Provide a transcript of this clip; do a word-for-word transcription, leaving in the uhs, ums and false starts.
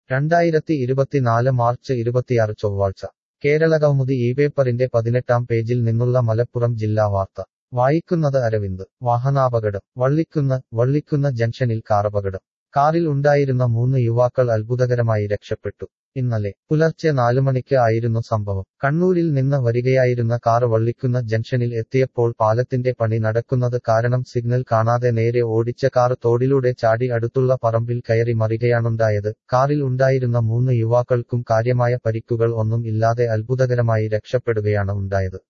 രണ്ടായിരത്തി ഇരുപത്തിനാല് മാർച്ച് ഇരുപത്തിയാറ് ചൊവ്വാഴ്ച കേരളകൗമുദി ഈ പേപ്പറിന്റെ പതിനെട്ടാം പേജിൽ നിന്നുള്ള മലപ്പുറം ജില്ലാ വാർത്ത വായിക്കുന്നത് അരവിന്ദ്. വാഹനാപകടം വള്ളിക്കുന്ന് വള്ളിക്കുന്ന് ജംഗ്ഷനിൽ കാറപകടം. കാറിൽ ഉണ്ടായിരുന്ന മൂന്ന് യുവാക്കൾ അത്ഭുതകരമായി രക്ഷപ്പെട്ടു. ഇന്നലെ പുലർച്ചെ നാലുമണിക്ക് ആയിരുന്നു സംഭവം. കണ്ണൂരിൽ നിന്ന് വരികയായിരുന്ന കാർ വള്ളിക്കുന്ന് ജംഗ്ഷനിൽ എത്തിയപ്പോൾ പാലത്തിന്റെ പണി നടക്കുന്നത് കാരണം സിഗ്നൽ കാണാതെ നേരെ ഓടിച്ച കാർ തോടിലൂടെ ചാടി അടുത്തുള്ള പറമ്പിൽ കയറി മറികയാണുണ്ടായത്. കാറിൽ ഉണ്ടായിരുന്ന മൂന്ന് യുവാക്കൾക്കും കാര്യമായ പരിക്കുകൾ ഒന്നും ഇല്ലാതെ അത്ഭുതകരമായി രക്ഷപ്പെടുകയാണ് ഉണ്ടായത്.